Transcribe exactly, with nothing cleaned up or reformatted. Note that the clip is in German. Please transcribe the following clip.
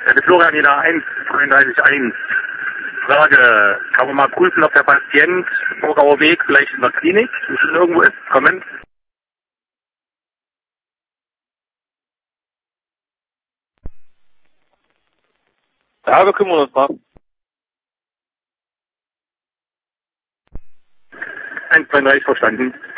Ja, der Florian hier da eins drei drei eins. Frage, kann man mal prüfen, ob der Patient Burgauer Weg vielleicht in der Klinik schon irgendwo ist? Comment. Ja, wir kümmern uns mal. eins zwei drei verstanden.